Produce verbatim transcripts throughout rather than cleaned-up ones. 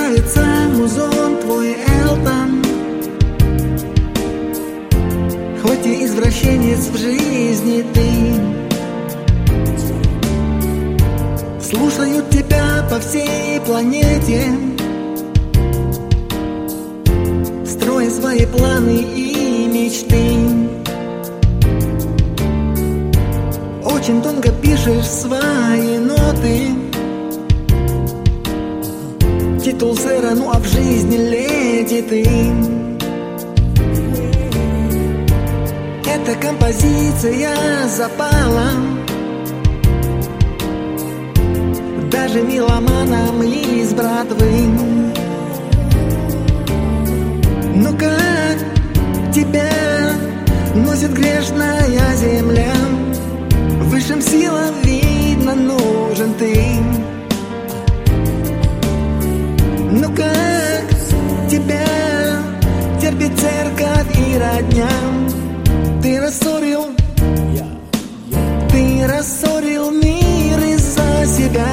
нравится музон твой Элтон, хоть и извращенец в жизни ты. Слушают тебя по всей планете, строя свои планы и мечты. Очень тонко пишешь свои ноты, титул сэра, ну а в жизни леди ты. Эта композиция запала даже меломанам из братвы. Ну как тебя носит грешная земля, высшим силам видно нужен ты. Ну как тебя терпит церковь и родня, ты рассорил, ты рассорил мир из-за себя.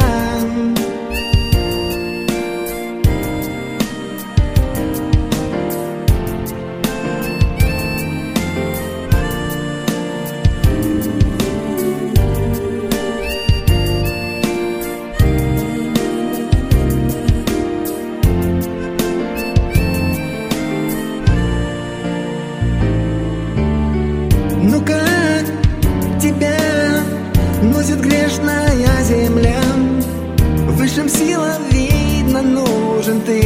Ну как тебя носит грешная земля, высшим силам видно нужен ты.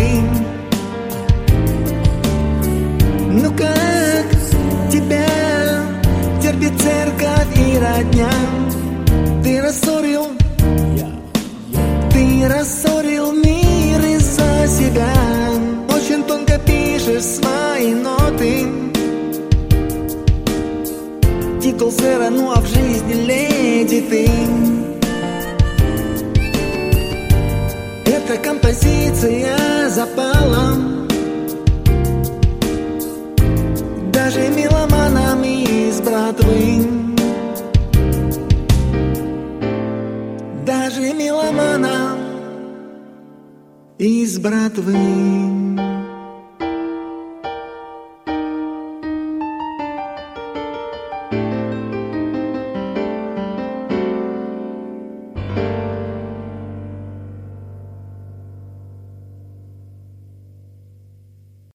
Ну как тебя терпит церковь и родня, ты рассорил, ты рассорил мир из-за себя. Очень тонко пишешь свои ноты, титул сэра, ну а в жизни леди ты. Эта композиция запала даже меломанам из братвы, даже меломанам из братвы.